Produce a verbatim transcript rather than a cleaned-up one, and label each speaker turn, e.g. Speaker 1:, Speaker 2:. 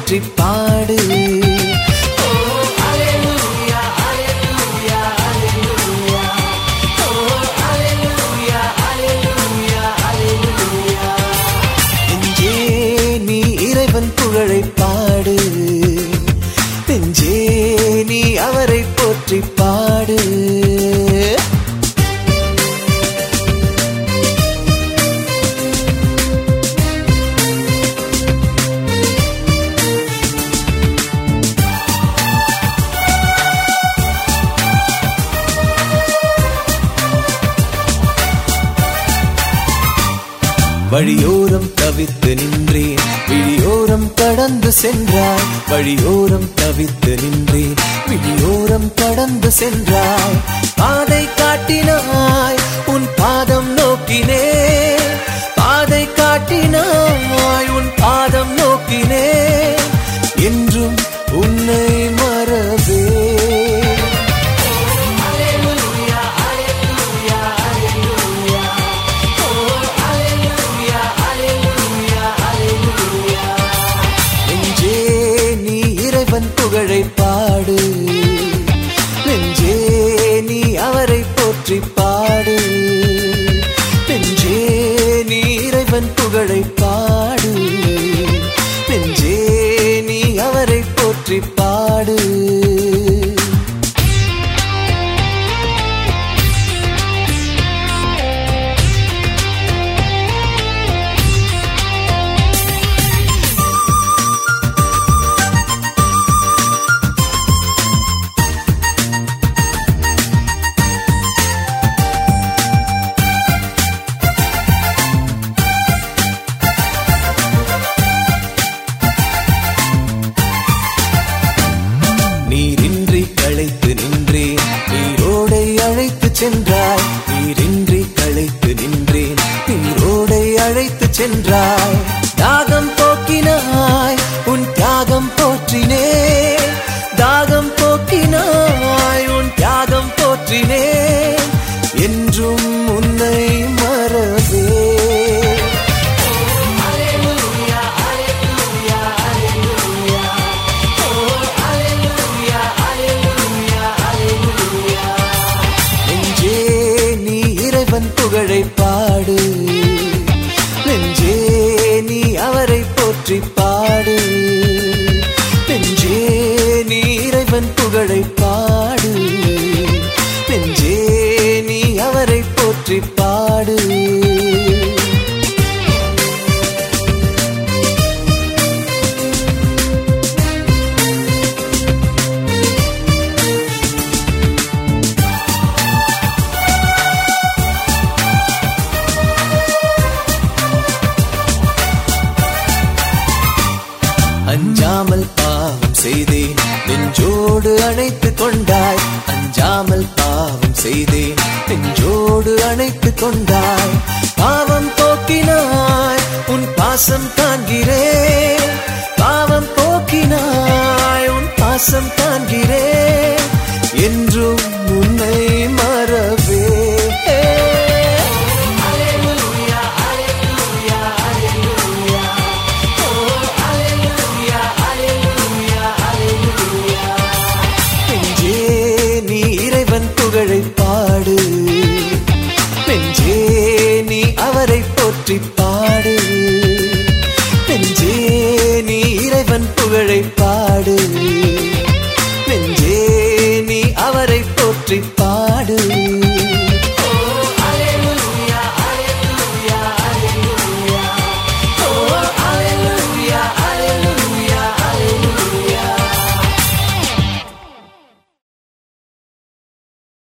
Speaker 1: போற்றி பாடு. நெஞ்சே நீ இறைவன் புகழை பாடு, நெஞ்சே நீ அவரை போற்றி பாடு. வழியோரம் தவித்து நின்றேன், விழியோரம் கடந்து சென்றாய். வழியோரம் தவித்து நின்றேன், விழியோரம் கடந்து சென்றாய். பாதை காட்டினாய், உன் பாதம் நோக்கினேன். பாதை காட்டினாய், உன் பாதம் நோக்கினேன். என்றும் உன்னை மறவே. புகழை பாடு, நெஞ்சே நீ அவரை போற்றி பாடு. நெஞ்சே நீ இறைவன் புகழை பாடு, நெஞ்சே நீ அவரை போற்றி பாடு. நீரின்றி களைத்து நின்றேன், நீரோடை அழைத்து சென்றாய். நீரின்றி களைத்து நின்றேன், நீரோடை அழைத்து சென்றாய். தாகம் போக்கினாய், உன் தியாகம் போற்றினேன். தாகம் போக்கினாய், உன் தியாகம் போற்றினேன். என்றும் உன்னை மறவே. புகழை பாடு, நெஞ்சே நீ அவரை போற்றி பாடு. நெஞ்சே நீ இறைவன் புகழை பாடு, நெஞ்சே நீ அவரை போற்றி பாடு. அஞ்சாமல் பாவம் செய்தேன், நெஞ்சோடு அணைத்து கொண்டாய். அஞ்சாமல் பாவம் செய்தேன், நெஞ்சோடு அணைத்து கொண்டாய். பாவம் போக்கினாய், உன் பாசம் காண்கிறேன். பாவம் போக்கினாய், உன் பாசம் காண்கிறேன்.